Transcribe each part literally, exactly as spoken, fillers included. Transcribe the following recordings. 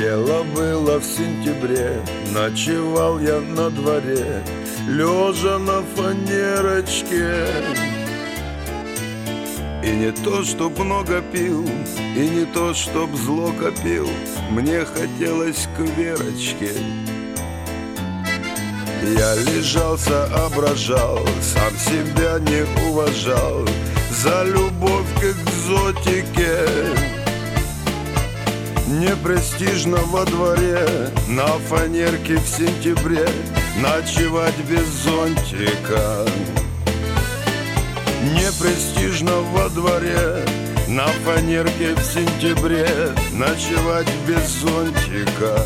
Дело было в сентябре, ночевал я на дворе, лежа на фанерочке. И не то, чтоб много пил, и не то, чтоб зло копил, мне хотелось к Верочке. Я лежал, соображал, сам себя не уважал за любовь к экзотике. Непрестижно во дворе, на фанерке в сентябре, ночевать без зонтика. Непрестижно во дворе, на фанерке в сентябре, ночевать без зонтика.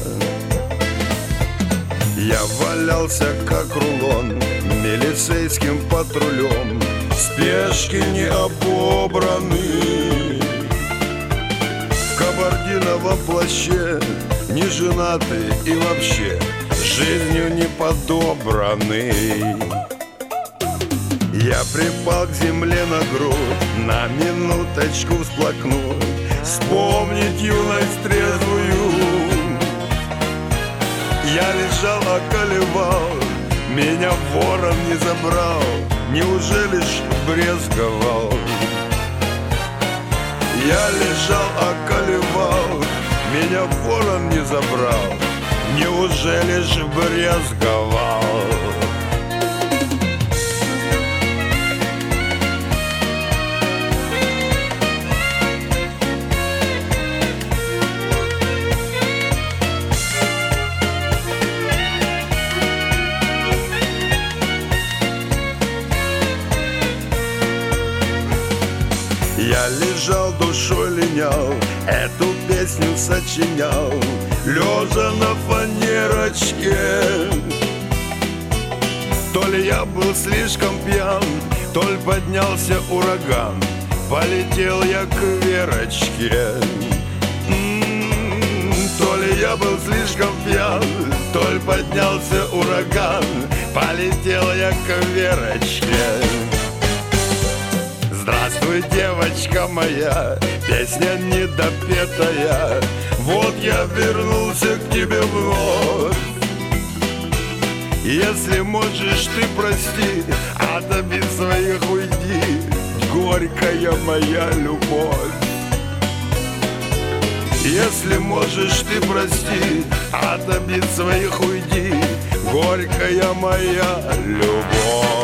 Я валялся как рулон милицейским патрулем, спешки не обобраны. В кабардиновом плаще, не женатый и вообще жизнью не подобранный. Я припал к земле на грудь, на минуточку всплакнуть, вспомнить юность трезвую. Я лежал, околевал, меня ворон не забрал, неужели ж брезговал? Я лежал, околевал, меня ворон не забрал, неужели ж брезговал? Я лежал, душой линял, эту песню сочинял, лежа на фанерочке. То ли я был слишком пьян, то ли поднялся ураган, полетел я к Верочке. М-м-м, то ли я был слишком пьян, то ли поднялся ураган, полетел я к Верочке. Здравствуй, девочка моя, песня недопетая, вот я вернулся к тебе вновь. Если можешь, ты прости, от обид своих уйди, горькая моя любовь. Если можешь, ты прости, от обид своих уйди, горькая моя любовь.